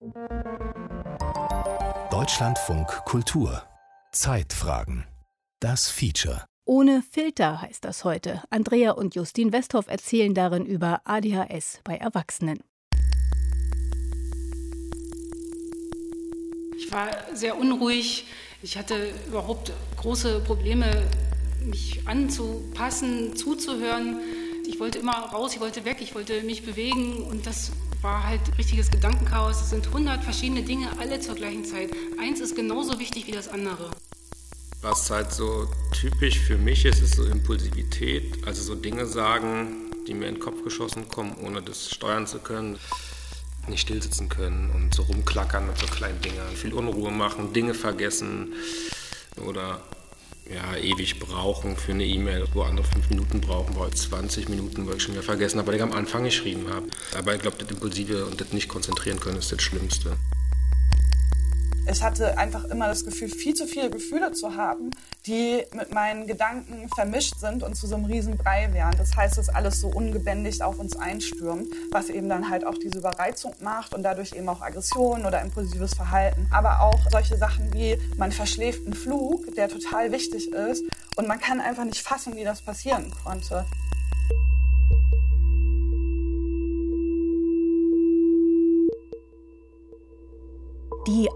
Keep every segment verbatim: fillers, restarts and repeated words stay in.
Deutschlandfunk Kultur. Zeitfragen. Das Feature. Ohne Filter heißt das heute. Andrea und Justin Westhoff erzählen darin über A D H S bei Erwachsenen. Ich war sehr unruhig. Ich hatte überhaupt große Probleme, mich anzupassen, zuzuhören. Ich wollte immer raus, ich wollte weg, ich wollte mich bewegen und das war halt richtiges Gedankenchaos. Es sind hundert verschiedene Dinge, alle zur gleichen Zeit. Eins ist genauso wichtig wie das andere. Was halt so typisch für mich ist, ist so Impulsivität. Also so Dinge sagen, die mir in den Kopf geschossen kommen, ohne das steuern zu können. Nicht stillsitzen können und so rumklackern mit so kleinen Dingen. Viel Unruhe machen, Dinge vergessen oder ja, ewig brauchen für eine E-Mail, wo andere fünf Minuten brauchen, wo zwanzig Minuten, weil ich schon wieder vergessen habe, weil ich am Anfang geschrieben habe. Aber ich glaube, das Impulsive und das nicht konzentrieren können ist das Schlimmste. Ich hatte einfach immer das Gefühl, viel zu viele Gefühle zu haben, die mit meinen Gedanken vermischt sind und zu so einem riesen Brei werden. Das heißt, dass alles so ungebändigt auf uns einstürmt, was eben dann halt auch diese Überreizung macht und dadurch eben auch Aggression oder impulsives Verhalten. Aber auch solche Sachen wie, man verschläft einen Flug, der total wichtig ist und man kann einfach nicht fassen, wie das passieren konnte. Die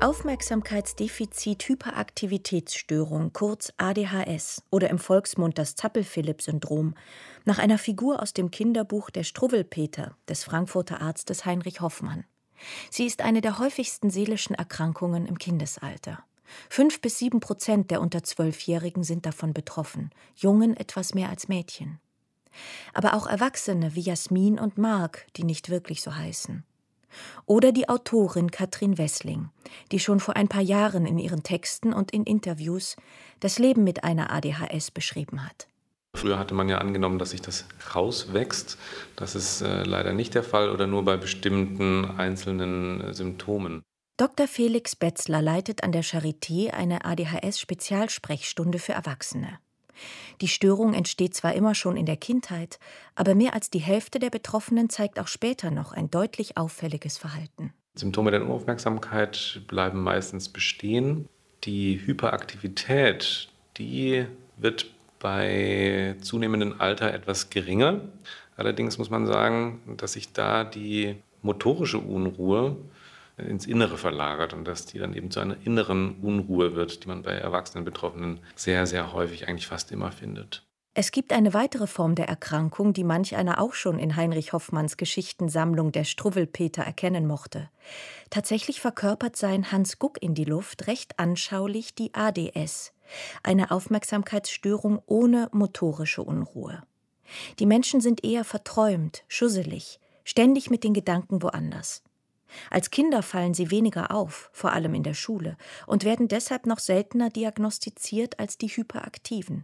Aufmerksamkeitsdefizit-Hyperaktivitätsstörung, kurz A D H S oder im Volksmund das Zappel-Philipp-Syndrom, nach einer Figur aus dem Kinderbuch Der Struwwelpeter des Frankfurter Arztes Heinrich Hoffmann. Sie ist eine der häufigsten seelischen Erkrankungen im Kindesalter. Fünf bis sieben Prozent der unter Zwölfjährigen sind davon betroffen, Jungen etwas mehr als Mädchen. Aber auch Erwachsene wie Jasmin und Marc, die nicht wirklich so heißen. Oder die Autorin Katrin Wessling, die schon vor ein paar Jahren in ihren Texten und in Interviews das Leben mit einer A D H S beschrieben hat. Früher hatte man ja angenommen, dass sich das rauswächst. Das ist äh, leider nicht der Fall oder nur bei bestimmten einzelnen äh, Symptomen. Doktor Felix Betzler leitet an der Charité eine A D H S-Spezialsprechstunde für Erwachsene. Die Störung entsteht zwar immer schon in der Kindheit, aber mehr als die Hälfte der Betroffenen zeigt auch später noch ein deutlich auffälliges Verhalten. Symptome der Unaufmerksamkeit bleiben meistens bestehen. Die Hyperaktivität, die wird bei zunehmendem Alter etwas geringer. Allerdings muss man sagen, dass sich da die motorische Unruhe ins Innere verlagert und dass die dann eben zu einer inneren Unruhe wird, die man bei erwachsenen Betroffenen sehr, sehr häufig, eigentlich fast immer findet. Es gibt eine weitere Form der Erkrankung, die manch einer auch schon in Heinrich Hoffmanns Geschichtensammlung Der Struwwelpeter erkennen mochte. Tatsächlich verkörpert sein Hans Guck in die Luft recht anschaulich die A D S, eine Aufmerksamkeitsstörung ohne motorische Unruhe. Die Menschen sind eher verträumt, schusselig, ständig mit den Gedanken woanders. Als Kinder fallen sie weniger auf, vor allem in der Schule, und werden deshalb noch seltener diagnostiziert als die Hyperaktiven.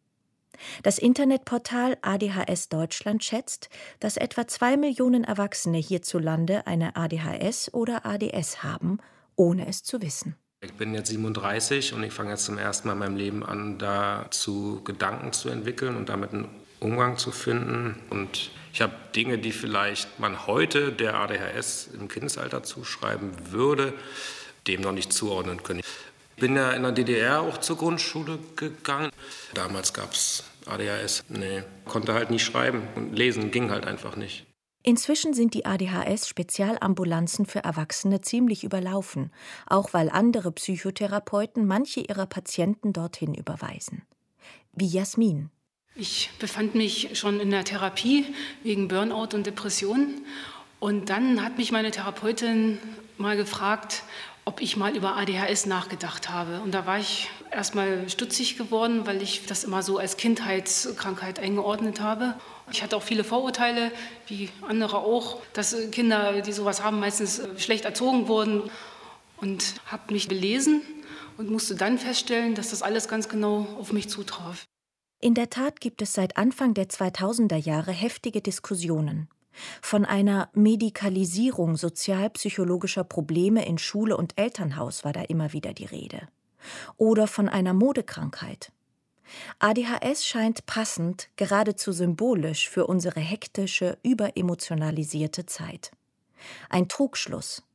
Das Internetportal A D H S Deutschland schätzt, dass etwa zwei Millionen Erwachsene hierzulande eine A D H S oder A D S haben, ohne es zu wissen. Ich bin jetzt siebenunddreißig und ich fange jetzt zum ersten Mal in meinem Leben an, dazu Gedanken zu entwickeln und damit einen Umgang zu finden. Und ich habe Dinge, die vielleicht man heute der A D H S im Kindesalter zuschreiben würde, dem noch nicht zuordnen können. Ich bin ja in der D D R auch zur Grundschule gegangen. Damals gab es A D H S. Nee, konnte halt nicht schreiben und lesen ging halt einfach nicht. Inzwischen sind die A D H S-Spezialambulanzen für Erwachsene ziemlich überlaufen, auch weil andere Psychotherapeuten manche ihrer Patienten dorthin überweisen. Wie Jasmin. Ich befand mich schon in der Therapie wegen Burnout und Depressionen. Und dann hat mich meine Therapeutin mal gefragt, ob ich mal über A D H S nachgedacht habe. Und da war ich erst mal stutzig geworden, weil ich das immer so als Kindheitskrankheit eingeordnet habe. Ich hatte auch viele Vorurteile, wie andere auch, dass Kinder, die sowas haben, meistens schlecht erzogen wurden. Und habe mich belesen und musste dann feststellen, dass das alles ganz genau auf mich zutraf. In der Tat gibt es seit Anfang der zweitausender Jahre heftige Diskussionen. Von einer Medikalisierung sozialpsychologischer Probleme in Schule und Elternhaus war da immer wieder die Rede. Oder von einer Modekrankheit. A D H S scheint passend, geradezu symbolisch für unsere hektische, überemotionalisierte Zeit. Ein Trugschluss,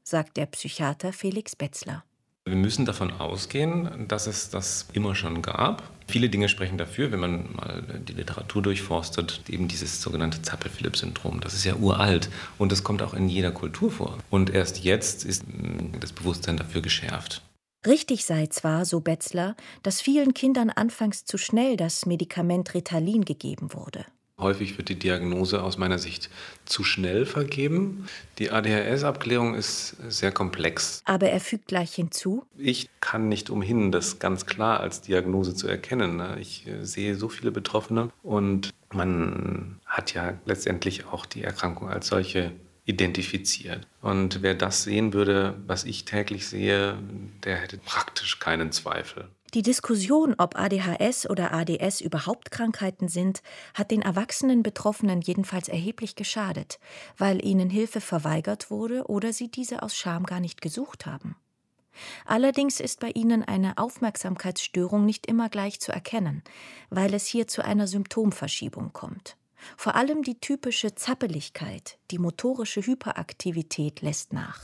sagt der Psychiater Felix Betzler. Wir müssen davon ausgehen, dass es das immer schon gab. Viele Dinge sprechen dafür, wenn man mal die Literatur durchforstet, eben dieses sogenannte Zappel-Philipp-Syndrom. Das ist ja uralt und das kommt auch in jeder Kultur vor. Und erst jetzt ist das Bewusstsein dafür geschärft. Richtig sei zwar, so Betzler, dass vielen Kindern anfangs zu schnell das Medikament Ritalin gegeben wurde. Häufig wird die Diagnose aus meiner Sicht zu schnell vergeben. Die A D H S-Abklärung ist sehr komplex. Aber er fügt gleich hinzu: Ich kann nicht umhin, das ganz klar als Diagnose zu erkennen. Ich sehe so viele Betroffene und man hat ja letztendlich auch die Erkrankung als solche identifiziert. Und wer das sehen würde, was ich täglich sehe, der hätte praktisch keinen Zweifel. Die Diskussion, ob A D H S oder A D S überhaupt Krankheiten sind, hat den erwachsenen Betroffenen jedenfalls erheblich geschadet, weil ihnen Hilfe verweigert wurde oder sie diese aus Scham gar nicht gesucht haben. Allerdings ist bei ihnen eine Aufmerksamkeitsstörung nicht immer gleich zu erkennen, weil es hier zu einer Symptomverschiebung kommt. Vor allem die typische Zappeligkeit, die motorische Hyperaktivität lässt nach.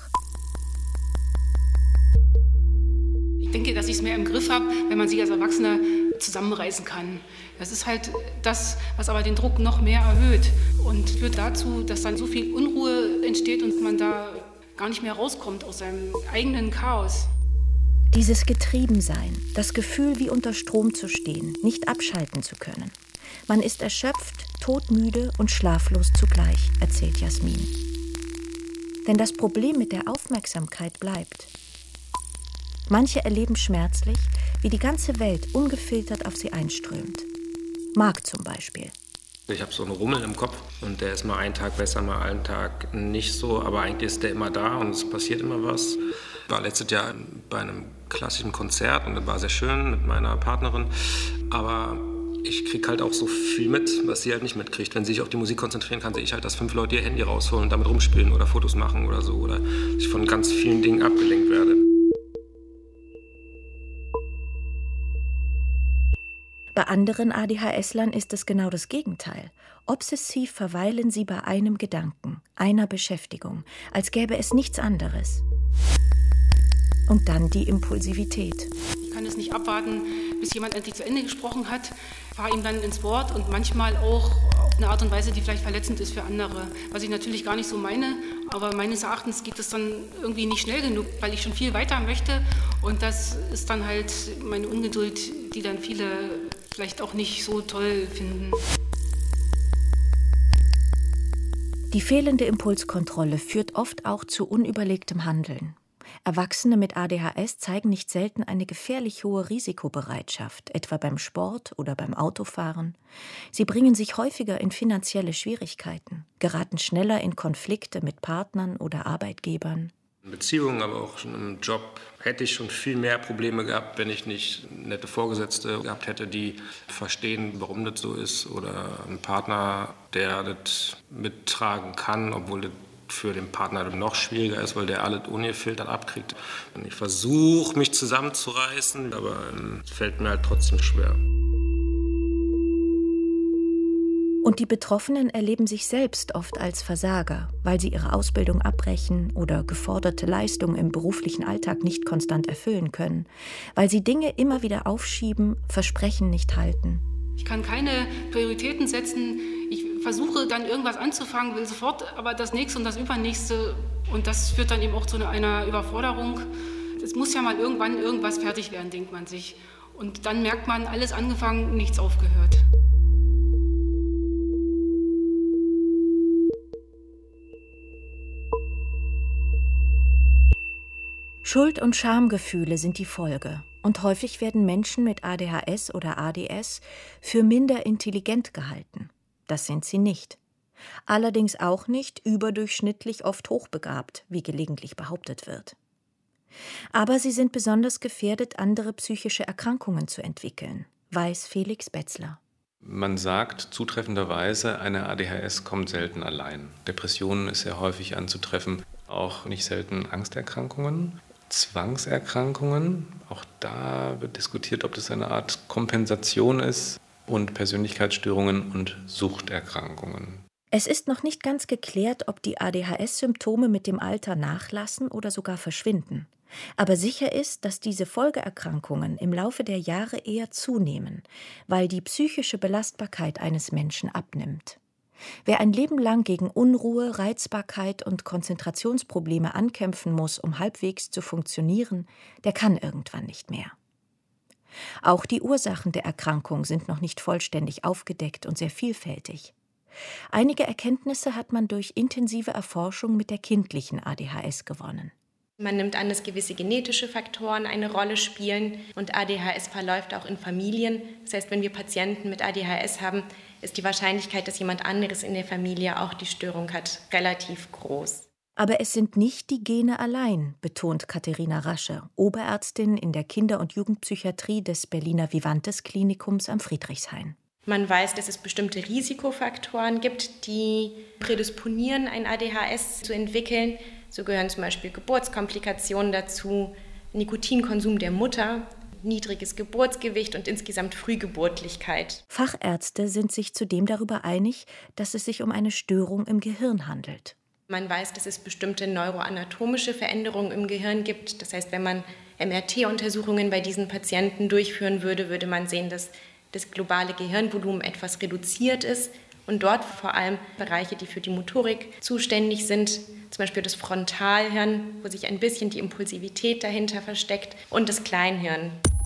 Ich denke, dass ich es mehr im Griff habe, wenn man sich als Erwachsener zusammenreißen kann. Das ist halt das, was aber den Druck noch mehr erhöht und führt dazu, dass dann so viel Unruhe entsteht und man da gar nicht mehr rauskommt aus seinem eigenen Chaos. Dieses Getriebensein, das Gefühl, wie unter Strom zu stehen, nicht abschalten zu können. Man ist erschöpft, todmüde und schlaflos zugleich, erzählt Jasmin. Denn das Problem mit der Aufmerksamkeit bleibt. Manche erleben schmerzlich, wie die ganze Welt ungefiltert auf sie einströmt. Marc zum Beispiel. Ich habe so einen Rummel im Kopf und der ist mal einen Tag besser, mal einen Tag nicht so, aber eigentlich ist der immer da und es passiert immer was. Ich war letztes Jahr bei einem klassischen Konzert und das war sehr schön mit meiner Partnerin, aber ich kriege halt auch so viel mit, was sie halt nicht mitkriegt. Wenn sie sich auf die Musik konzentrieren kann, sehe ich halt, dass fünf Leute ihr Handy rausholen und damit rumspielen oder Fotos machen oder so oder ich von ganz vielen Dingen abgelenkt werde. Bei anderen A D H S-Lern ist es genau das Gegenteil. Obsessiv verweilen sie bei einem Gedanken, einer Beschäftigung, als gäbe es nichts anderes. Und dann die Impulsivität. Ich kann es nicht abwarten, bis jemand endlich zu Ende gesprochen hat, fahre ihm dann ins Wort und manchmal auch auf eine Art und Weise, die vielleicht verletzend ist für andere. Was ich natürlich gar nicht so meine, aber meines Erachtens geht es dann irgendwie nicht schnell genug, weil ich schon viel weiter möchte und das ist dann halt meine Ungeduld, die dann viele vielleicht auch nicht so toll finden. Die fehlende Impulskontrolle führt oft auch zu unüberlegtem Handeln. Erwachsene mit A D H S zeigen nicht selten eine gefährlich hohe Risikobereitschaft, etwa beim Sport oder beim Autofahren. Sie bringen sich häufiger in finanzielle Schwierigkeiten, geraten schneller in Konflikte mit Partnern oder Arbeitgebern. In Beziehungen, aber auch schon im Job hätte ich schon viel mehr Probleme gehabt, wenn ich nicht nette Vorgesetzte gehabt hätte, die verstehen, warum das so ist, oder einen Partner, der das mittragen kann, obwohl das für den Partner noch schwieriger ist, weil der alles ungefiltert abkriegt. Und ich versuche, mich zusammenzureißen, aber es fällt mir halt trotzdem schwer. Und die Betroffenen erleben sich selbst oft als Versager, weil sie ihre Ausbildung abbrechen oder geforderte Leistungen im beruflichen Alltag nicht konstant erfüllen können, weil sie Dinge immer wieder aufschieben, Versprechen nicht halten. Ich kann keine Prioritäten setzen. Ich versuche dann irgendwas anzufangen, will sofort aber das nächste und das übernächste. Und das führt dann eben auch zu einer Überforderung. Es muss ja mal irgendwann irgendwas fertig werden, denkt man sich. Und dann merkt man, alles angefangen, nichts aufgehört. Schuld- und Schamgefühle sind die Folge. Und häufig werden Menschen mit A D H S oder A D S für minder intelligent gehalten. Das sind sie nicht. Allerdings auch nicht überdurchschnittlich oft hochbegabt, wie gelegentlich behauptet wird. Aber sie sind besonders gefährdet, andere psychische Erkrankungen zu entwickeln, weiß Felix Betzler. Man sagt zutreffenderweise, eine A D H S kommt selten allein. Depressionen ist sehr häufig anzutreffen, auch nicht selten Angsterkrankungen. Zwangserkrankungen, auch da wird diskutiert, ob das eine Art Kompensation ist, und Persönlichkeitsstörungen und Suchterkrankungen. Es ist noch nicht ganz geklärt, ob die A D H S-Symptome mit dem Alter nachlassen oder sogar verschwinden. Aber sicher ist, dass diese Folgeerkrankungen im Laufe der Jahre eher zunehmen, weil die psychische Belastbarkeit eines Menschen abnimmt. Wer ein Leben lang gegen Unruhe, Reizbarkeit und Konzentrationsprobleme ankämpfen muss, um halbwegs zu funktionieren, der kann irgendwann nicht mehr. Auch die Ursachen der Erkrankung sind noch nicht vollständig aufgedeckt und sehr vielfältig. Einige Erkenntnisse hat man durch intensive Erforschung mit der kindlichen A D H S gewonnen. Man nimmt an, dass gewisse genetische Faktoren eine Rolle spielen und A D H S verläuft auch in Familien. Das heißt, wenn wir Patienten mit A D H S haben, ist die Wahrscheinlichkeit, dass jemand anderes in der Familie auch die Störung hat, relativ groß. Aber es sind nicht die Gene allein, betont Katharina Rasche, Oberärztin in der Kinder- und Jugendpsychiatrie des Berliner Vivantes Klinikums am Friedrichshain. Man weiß, dass es bestimmte Risikofaktoren gibt, die prädisponieren, ein A D H S zu entwickeln. So gehören zum Beispiel Geburtskomplikationen dazu, Nikotinkonsum der Mutter, niedriges Geburtsgewicht und insgesamt Frühgeburtlichkeit. Fachärzte sind sich zudem darüber einig, dass es sich um eine Störung im Gehirn handelt. Man weiß, dass es bestimmte neuroanatomische Veränderungen im Gehirn gibt. Das heißt, wenn man M R T-Untersuchungen bei diesen Patienten durchführen würde, würde man sehen, dass das globale Gehirnvolumen etwas reduziert ist und dort vor allem Bereiche, die für die Motorik zuständig sind, zum Beispiel das Frontalhirn, wo sich ein bisschen die Impulsivität dahinter versteckt, und das Kleinhirn.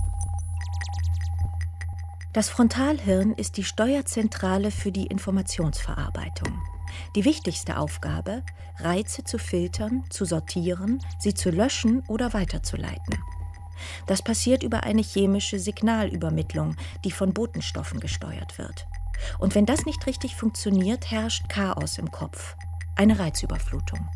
Das Frontalhirn ist die Steuerzentrale für die Informationsverarbeitung. Die wichtigste Aufgabe, Reize zu filtern, zu sortieren, sie zu löschen oder weiterzuleiten. Das passiert über eine chemische Signalübermittlung, die von Botenstoffen gesteuert wird. Und wenn das nicht richtig funktioniert, herrscht Chaos im Kopf, eine Reizüberflutung.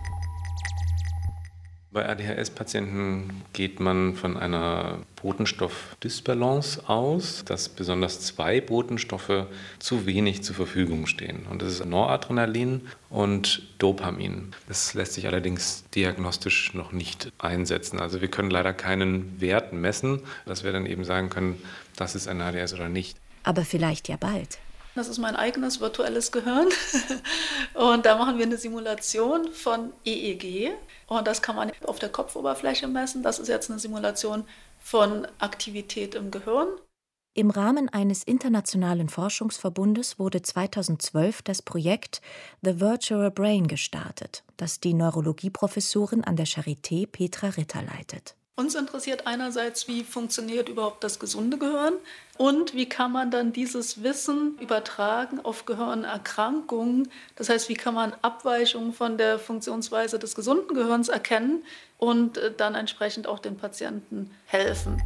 Bei A D H S-Patienten geht man von einer Botenstoffdysbalance aus, dass besonders zwei Botenstoffe zu wenig zur Verfügung stehen. Und das ist Noradrenalin und Dopamin. Das lässt sich allerdings diagnostisch noch nicht einsetzen. Also wir können leider keinen Wert messen, dass wir dann eben sagen können, das ist ein A D H S oder nicht. Aber vielleicht ja bald. Das ist mein eigenes virtuelles Gehirn und da machen wir eine Simulation von E E G und das kann man auf der Kopfoberfläche messen. Das ist jetzt eine Simulation von Aktivität im Gehirn. Im Rahmen eines internationalen Forschungsverbundes wurde zweitausendzwölf das Projekt The Virtual Brain gestartet, das die Neurologieprofessorin an der Charité Petra Ritter leitet. Uns interessiert einerseits, wie funktioniert überhaupt das gesunde Gehirn und wie kann man dann dieses Wissen übertragen auf Gehirnerkrankungen. Das heißt, wie kann man Abweichungen von der Funktionsweise des gesunden Gehirns erkennen und dann entsprechend auch den Patienten helfen.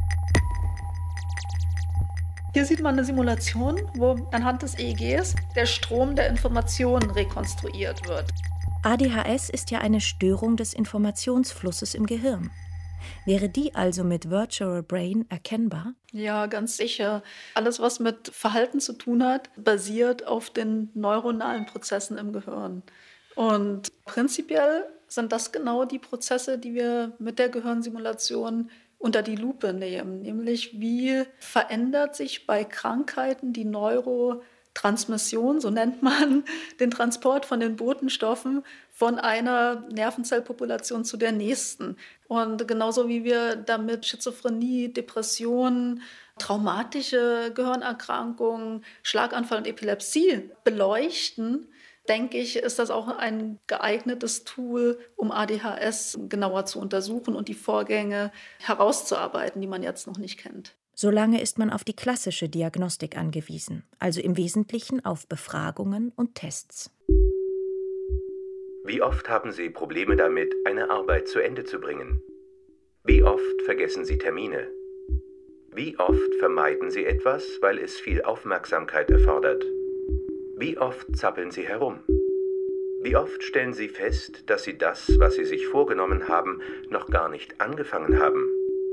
Hier sieht man eine Simulation, wo anhand des E E Gs der Strom der Informationen rekonstruiert wird. A D H S ist ja eine Störung des Informationsflusses im Gehirn. Wäre die also mit Virtual Brain erkennbar? Ja, ganz sicher. Alles, was mit Verhalten zu tun hat, basiert auf den neuronalen Prozessen im Gehirn. Und prinzipiell sind das genau die Prozesse, die wir mit der Gehirnsimulation unter die Lupe nehmen. Nämlich, wie verändert sich bei Krankheiten die Neurotransmission, so nennt man den Transport von den Botenstoffen, von einer Nervenzellpopulation zu der nächsten. Und genauso wie wir damit Schizophrenie, Depressionen, traumatische Gehirnerkrankungen, Schlaganfall und Epilepsie beleuchten, denke ich, ist das auch ein geeignetes Tool, um A D H S genauer zu untersuchen und die Vorgänge herauszuarbeiten, die man jetzt noch nicht kennt. Solange ist man auf die klassische Diagnostik angewiesen, also im Wesentlichen auf Befragungen und Tests. Wie oft haben Sie Probleme damit, eine Arbeit zu Ende zu bringen? Wie oft vergessen Sie Termine? Wie oft vermeiden Sie etwas, weil es viel Aufmerksamkeit erfordert? Wie oft zappeln Sie herum? Wie oft stellen Sie fest, dass Sie das, was Sie sich vorgenommen haben, noch gar nicht angefangen haben?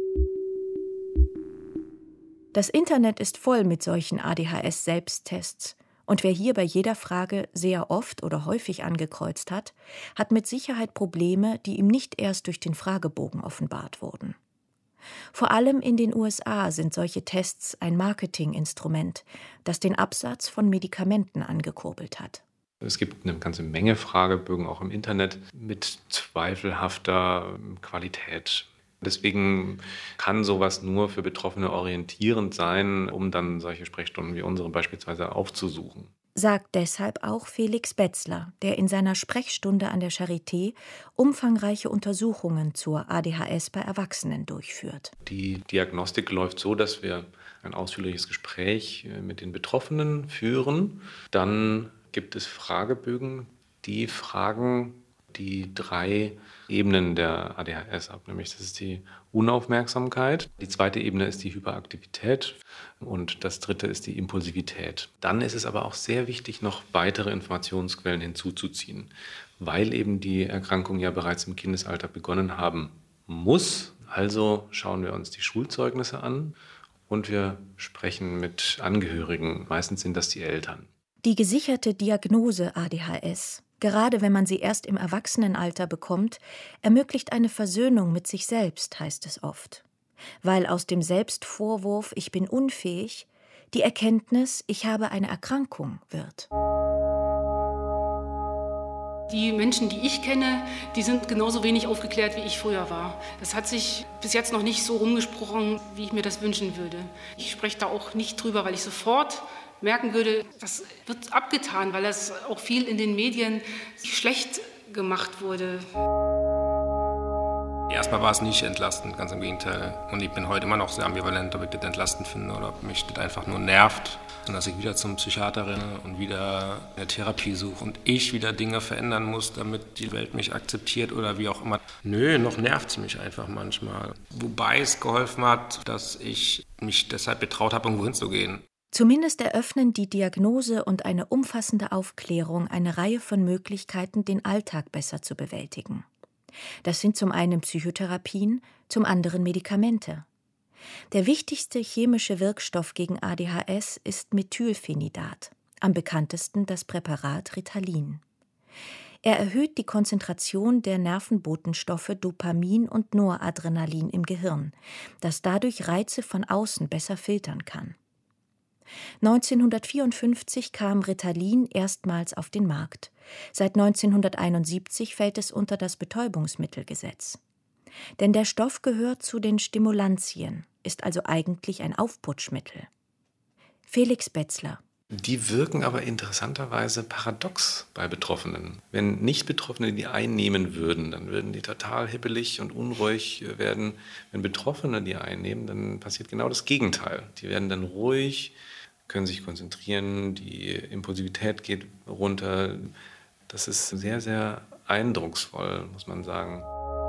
Das Internet ist voll mit solchen A D H S-Selbsttests. Und wer hier bei jeder Frage sehr oft oder häufig angekreuzt hat, hat mit Sicherheit Probleme, die ihm nicht erst durch den Fragebogen offenbart wurden. Vor allem in den U S A sind solche Tests ein Marketinginstrument, das den Absatz von Medikamenten angekurbelt hat. Es gibt eine ganze Menge Fragebögen auch im Internet mit zweifelhafter Qualität. Deswegen kann sowas nur für Betroffene orientierend sein, um dann solche Sprechstunden wie unsere beispielsweise aufzusuchen. Sagt deshalb auch Felix Betzler, der in seiner Sprechstunde an der Charité umfangreiche Untersuchungen zur A D H S bei Erwachsenen durchführt. Die Diagnostik läuft so, dass wir ein ausführliches Gespräch mit den Betroffenen führen. Dann gibt es Fragebögen, die fragen die drei Ebenen der A D H S ab. Nämlich das ist die Unaufmerksamkeit, die zweite Ebene ist die Hyperaktivität und das dritte ist die Impulsivität. Dann ist es aber auch sehr wichtig, noch weitere Informationsquellen hinzuzuziehen, weil eben die Erkrankung ja bereits im Kindesalter begonnen haben muss. Also schauen wir uns die Schulzeugnisse an und wir sprechen mit Angehörigen. Meistens sind das die Eltern. Die gesicherte Diagnose A D H S, gerade wenn man sie erst im Erwachsenenalter bekommt, ermöglicht eine Versöhnung mit sich selbst, heißt es oft. Weil aus dem Selbstvorwurf, ich bin unfähig, die Erkenntnis, ich habe eine Erkrankung wird. Die Menschen, die ich kenne, die sind genauso wenig aufgeklärt, wie ich früher war. Das hat sich bis jetzt noch nicht so rumgesprochen, wie ich mir das wünschen würde. Ich spreche da auch nicht drüber, weil ich sofort merken würde, das wird abgetan, weil das auch viel in den Medien schlecht gemacht wurde. Erstmal war es nicht entlastend, ganz im Gegenteil. Und ich bin heute immer noch sehr ambivalent, ob ich das entlastend finde oder ob mich das einfach nur nervt. Und dass ich wieder zum Psychiater renne und wieder eine Therapie suche und ich wieder Dinge verändern muss, damit die Welt mich akzeptiert oder wie auch immer. Nö, noch nervt es mich einfach manchmal. Wobei es geholfen hat, dass ich mich deshalb betraut habe, irgendwo hinzugehen. Zumindest eröffnen die Diagnose und eine umfassende Aufklärung eine Reihe von Möglichkeiten, den Alltag besser zu bewältigen. Das sind zum einen Psychotherapien, zum anderen Medikamente. Der wichtigste chemische Wirkstoff gegen A D H S ist Methylphenidat, am bekanntesten das Präparat Ritalin. Er erhöht die Konzentration der Nervenbotenstoffe Dopamin und Noradrenalin im Gehirn, das dadurch Reize von außen besser filtern kann. neunzehnhundertvierundfünfzig kam Ritalin erstmals auf den Markt. Seit neunzehnhunderteinundsiebzig fällt es unter das Betäubungsmittelgesetz. Denn der Stoff gehört zu den Stimulantien, ist also eigentlich ein Aufputschmittel. Felix Betzler. Die wirken aber interessanterweise paradox bei Betroffenen. Wenn Nicht-Betroffene die einnehmen würden, dann würden die total hibbelig und unruhig werden. Wenn Betroffene die einnehmen, dann passiert genau das Gegenteil. Die werden dann ruhig, können sich konzentrieren, die Impulsivität geht runter. Das ist sehr, sehr eindrucksvoll, muss man sagen.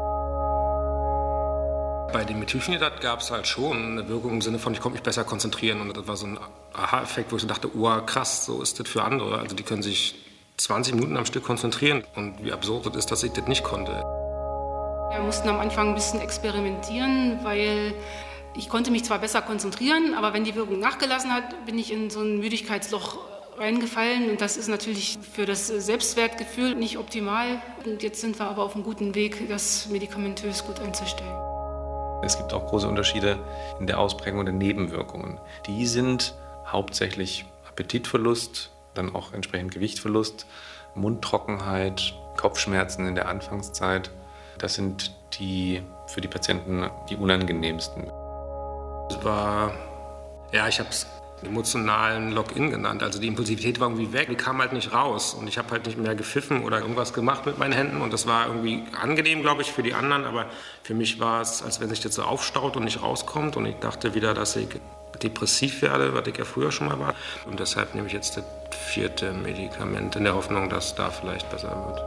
Bei dem Methylphenidat gab es halt schon eine Wirkung im Sinne von, ich konnte mich besser konzentrieren. Und das war so ein Aha-Effekt, wo ich so dachte, oh krass, so ist das für andere. Also die können sich zwanzig Minuten am Stück konzentrieren. Und wie absurd das ist, dass ich das nicht konnte. Wir mussten am Anfang ein bisschen experimentieren, weil ich konnte mich zwar besser konzentrieren, aber wenn die Wirkung nachgelassen hat, bin ich in so ein Müdigkeitsloch reingefallen. Und das ist natürlich für das Selbstwertgefühl nicht optimal. Und jetzt sind wir aber auf einem guten Weg, das medikamentös gut einzustellen. Es gibt auch große Unterschiede in der Ausprägung der Nebenwirkungen. Die sind hauptsächlich Appetitverlust, dann auch entsprechend Gewichtverlust, Mundtrockenheit, Kopfschmerzen in der Anfangszeit. Das sind die für die Patienten die unangenehmsten. Es war, ja, ich habe es emotionalen Lock-in genannt. Also die Impulsivität war irgendwie weg, die kam halt nicht raus. Und ich habe halt nicht mehr gepfiffen oder irgendwas gemacht mit meinen Händen. Und das war irgendwie angenehm, glaube ich, für die anderen. Aber für mich war es, als wenn sich das so aufstaut und nicht rauskommt. Und ich dachte wieder, dass ich depressiv werde, was ich ja früher schon mal war. Und deshalb nehme ich jetzt das vierte Medikament in der Hoffnung, dass da vielleicht besser wird.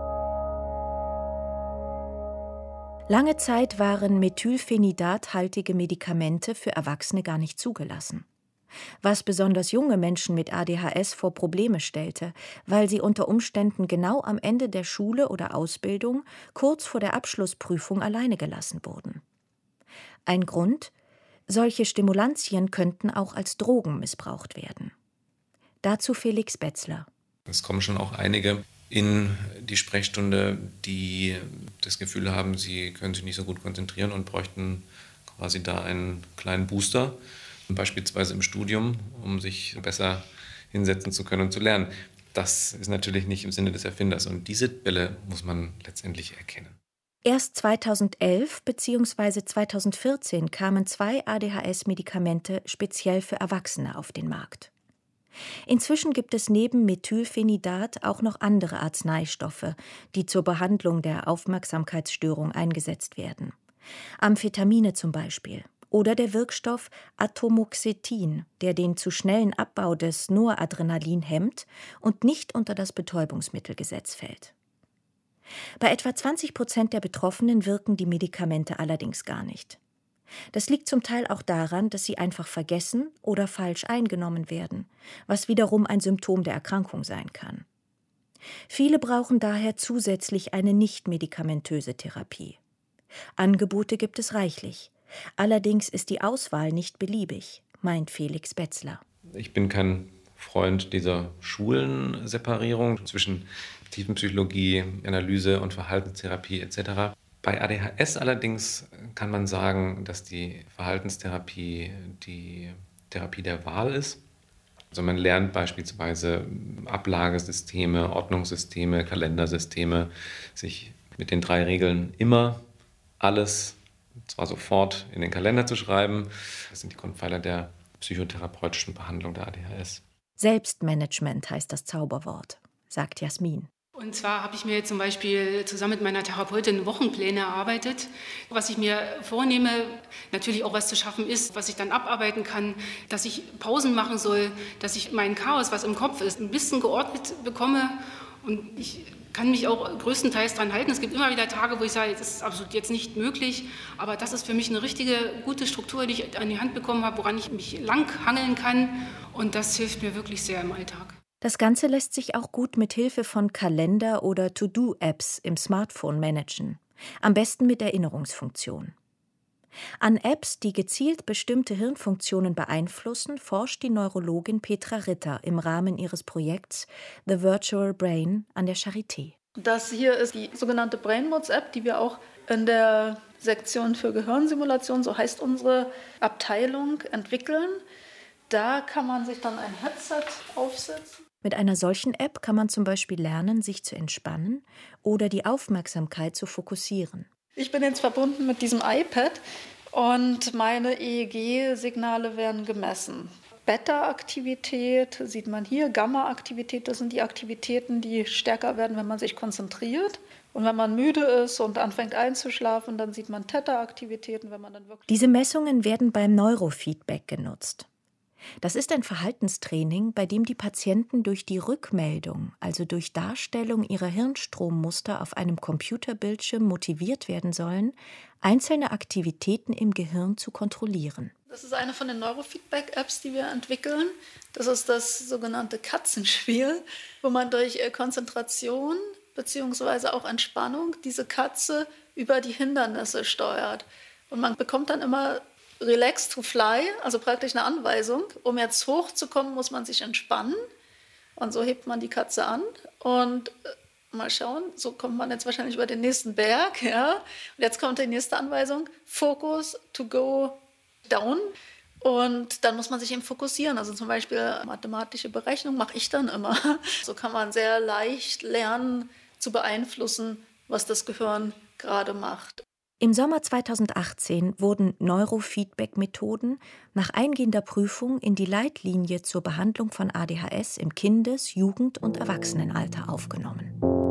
Lange Zeit waren Methylphenidathaltige Medikamente für Erwachsene gar nicht zugelassen. Was besonders junge Menschen mit A D H S vor Probleme stellte, weil sie unter Umständen genau am Ende der Schule oder Ausbildung, kurz vor der Abschlussprüfung alleine gelassen wurden. Ein Grund? Solche Stimulantien könnten auch als Drogen missbraucht werden. Dazu Felix Betzler. Es kommen schon auch einige in die Sprechstunde, die das Gefühl haben, sie können sich nicht so gut konzentrieren und bräuchten quasi da einen kleinen Booster, beispielsweise im Studium, um sich besser hinsetzen zu können und zu lernen. Das ist natürlich nicht im Sinne des Erfinders. Und diese Bälle muss man letztendlich erkennen. Erst zweitausendelf bzw. zweitausendvierzehn kamen zwei A D H S-Medikamente speziell für Erwachsene auf den Markt. Inzwischen gibt es neben Methylphenidat auch noch andere Arzneistoffe, die zur Behandlung der Aufmerksamkeitsstörung eingesetzt werden. Amphetamine zum Beispiel. Oder der Wirkstoff Atomoxetin, der den zu schnellen Abbau des Noradrenalin hemmt und nicht unter das Betäubungsmittelgesetz fällt. Bei etwa zwanzig Prozent der Betroffenen wirken die Medikamente allerdings gar nicht. Das liegt zum Teil auch daran, dass sie einfach vergessen oder falsch eingenommen werden, was wiederum ein Symptom der Erkrankung sein kann. Viele brauchen daher zusätzlich eine nicht-medikamentöse Therapie. Angebote gibt es reichlich. Allerdings ist die Auswahl nicht beliebig, meint Felix Betzler. Ich bin kein Freund dieser Schulenseparierung zwischen Tiefenpsychologie, Analyse und Verhaltenstherapie et cetera. Bei A D H S allerdings kann man sagen, dass die Verhaltenstherapie die Therapie der Wahl ist. Also man lernt beispielsweise Ablagesysteme, Ordnungssysteme, Kalendersysteme, sich mit den drei Regeln immer alles, und zwar sofort, in den Kalender zu schreiben. Das sind die Grundpfeiler der psychotherapeutischen Behandlung der A D H S. Selbstmanagement heißt das Zauberwort, sagt Jasmin. Und zwar habe ich mir zum Beispiel zusammen mit meiner Therapeutin Wochenpläne erarbeitet, was ich mir vornehme, natürlich auch was zu schaffen ist, was ich dann abarbeiten kann, dass ich Pausen machen soll, dass ich mein Chaos, was im Kopf ist, ein bisschen geordnet bekomme. Und ich kann mich auch größtenteils daran halten. Es gibt immer wieder Tage, wo ich sage, das ist absolut jetzt nicht möglich, aber das ist für mich eine richtige, gute Struktur, die ich an die Hand bekommen habe, woran ich mich lang hangeln kann. Und das hilft mir wirklich sehr im Alltag. Das Ganze lässt sich auch gut mit Hilfe von Kalender- oder To-Do-Apps im Smartphone managen. Am besten mit Erinnerungsfunktion. An Apps, die gezielt bestimmte Hirnfunktionen beeinflussen, forscht die Neurologin Petra Ritter im Rahmen ihres Projekts The Virtual Brain an der Charité. Das hier ist die sogenannte BrainMods-App, die wir auch in der Sektion für Gehirnsimulation, so heißt unsere Abteilung, entwickeln. Da kann man sich dann ein Headset aufsetzen. Mit einer solchen App kann man zum Beispiel lernen, sich zu entspannen oder die Aufmerksamkeit zu fokussieren. Ich bin jetzt verbunden mit diesem iPad und meine E E G-Signale werden gemessen. Beta-Aktivität sieht man hier, Gamma-Aktivität, das sind die Aktivitäten, die stärker werden, wenn man sich konzentriert. Und wenn man müde ist und anfängt einzuschlafen, dann sieht man Theta-Aktivitäten, wenn man dann wirklich... Diese Messungen werden beim Neurofeedback genutzt. Das ist ein Verhaltenstraining, bei dem die Patienten durch die Rückmeldung, also durch Darstellung ihrer Hirnstrommuster auf einem Computerbildschirm motiviert werden sollen, einzelne Aktivitäten im Gehirn zu kontrollieren. Das ist eine von den Neurofeedback-Apps, die wir entwickeln. Das ist das sogenannte Katzenspiel, wo man durch Konzentration bzw. auch Entspannung diese Katze über die Hindernisse steuert. Und man bekommt dann immer Relax to fly, also praktisch eine Anweisung. Um jetzt hochzukommen, muss man sich entspannen. Und so hebt man die Katze an. Und äh, mal schauen, so kommt man jetzt wahrscheinlich über den nächsten Berg. Ja? Und jetzt kommt die nächste Anweisung, Focus to go down. Und dann muss man sich eben fokussieren. Also zum Beispiel mathematische Berechnung mache ich dann immer. So kann man sehr leicht lernen zu beeinflussen, was das Gehirn gerade macht. Im Sommer zweitausendachtzehn wurden Neurofeedback-Methoden nach eingehender Prüfung in die Leitlinie zur Behandlung von A D H S im Kindes-, Jugend- und Erwachsenenalter aufgenommen.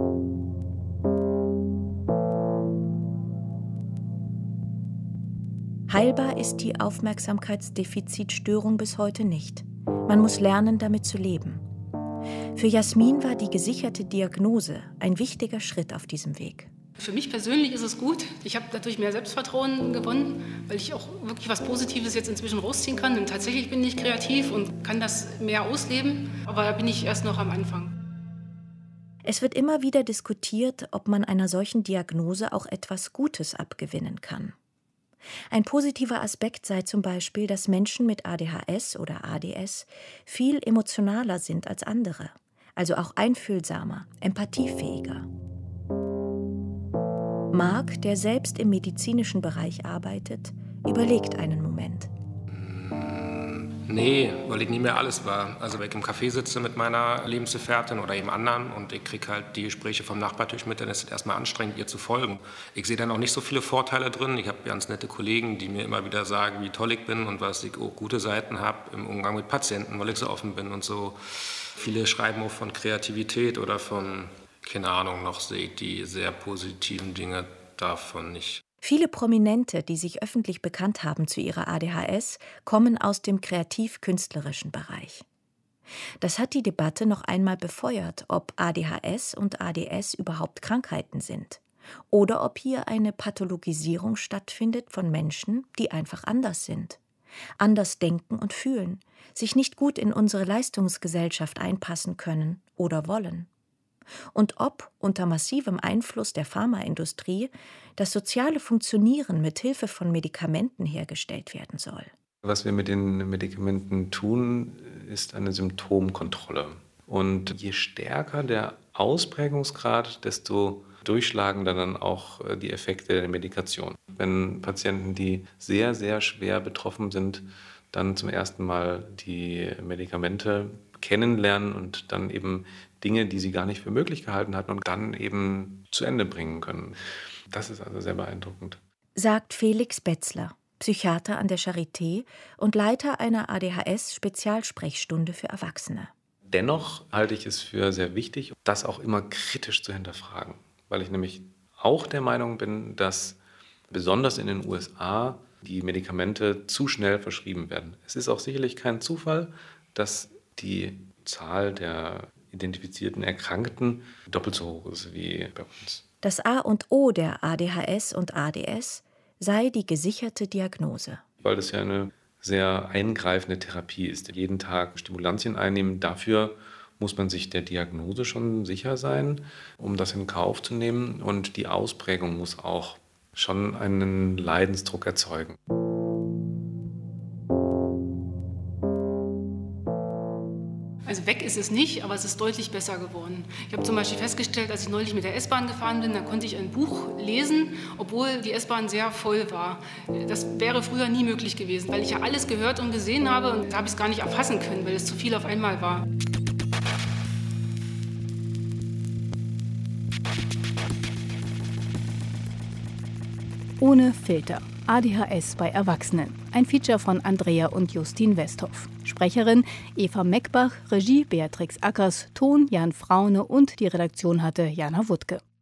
Heilbar ist die Aufmerksamkeitsdefizitstörung bis heute nicht. Man muss lernen, damit zu leben. Für Jasmin war die gesicherte Diagnose ein wichtiger Schritt auf diesem Weg. Für mich persönlich ist es gut. Ich habe dadurch mehr Selbstvertrauen gewonnen, weil ich auch wirklich was Positives jetzt inzwischen rausziehen kann. Und tatsächlich bin ich kreativ und kann das mehr ausleben. Aber da bin ich erst noch am Anfang. Es wird immer wieder diskutiert, ob man einer solchen Diagnose auch etwas Gutes abgewinnen kann. Ein positiver Aspekt sei zum Beispiel, dass Menschen mit A D H S oder A D S viel emotionaler sind als andere, also auch einfühlsamer, empathiefähiger. Marc, der selbst im medizinischen Bereich arbeitet, überlegt einen Moment. Nee, weil ich nie mehr alles war. Also wenn ich im Café sitze mit meiner Lebensgefährtin oder eben anderen und ich kriege halt die Gespräche vom Nachbartisch mit, dann ist es erstmal anstrengend, ihr zu folgen. Ich sehe dann auch nicht so viele Vorteile drin. Ich habe ganz nette Kollegen, die mir immer wieder sagen, wie toll ich bin und was ich auch gute Seiten habe im Umgang mit Patienten, weil ich so offen bin und so. Viele schreiben auch von Kreativität oder von, keine Ahnung, noch sehe ich die sehr positiven Dinge davon nicht. Viele Prominente, die sich öffentlich bekannt haben zu ihrer A D H S, kommen aus dem kreativ-künstlerischen Bereich. Das hat die Debatte noch einmal befeuert, ob A D H S und A D S überhaupt Krankheiten sind oder ob hier eine Pathologisierung stattfindet von Menschen, die einfach anders sind, anders denken und fühlen, sich nicht gut in unsere Leistungsgesellschaft einpassen können oder wollen. Und ob unter massivem Einfluss der Pharmaindustrie das soziale Funktionieren mit Hilfe von Medikamenten hergestellt werden soll. Was wir mit den Medikamenten tun, ist eine Symptomkontrolle. Und je stärker der Ausprägungsgrad, desto durchschlagender dann auch die Effekte der Medikation. Wenn Patienten, die sehr, sehr schwer betroffen sind, dann zum ersten Mal die Medikamente kennenlernen und dann eben Dinge, die sie gar nicht für möglich gehalten hatten und dann eben zu Ende bringen können. Das ist also sehr beeindruckend. Sagt Felix Betzler, Psychiater an der Charité und Leiter einer A D H S-Spezialsprechstunde für Erwachsene. Dennoch halte ich es für sehr wichtig, das auch immer kritisch zu hinterfragen, weil ich nämlich auch der Meinung bin, dass besonders in den U S A die Medikamente zu schnell verschrieben werden. Es ist auch sicherlich kein Zufall, dass die Zahl der identifizierten Erkrankten doppelt so hoch ist wie bei uns. Das A und O der A D H S und A D S sei die gesicherte Diagnose. Weil das ja eine sehr eingreifende Therapie ist. Jeden Tag Stimulantien einnehmen, dafür muss man sich der Diagnose schon sicher sein, um das in Kauf zu nehmen. Und die Ausprägung muss auch schon einen Leidensdruck erzeugen. Also weg ist es nicht, aber es ist deutlich besser geworden. Ich habe zum Beispiel festgestellt, als ich neulich mit der S-Bahn gefahren bin, da konnte ich ein Buch lesen, obwohl die S-Bahn sehr voll war. Das wäre früher nie möglich gewesen, weil ich ja alles gehört und gesehen habe und da habe ich es gar nicht erfassen können, weil es zu viel auf einmal war. Ohne Filter. A D H S bei Erwachsenen. Ein Feature von Andrea und Justin Westhoff. Sprecherin Eva Meckbach, Regie Beatrix Ackers, Ton Jan Fraune und die Redaktion hatte Jana Wuttke.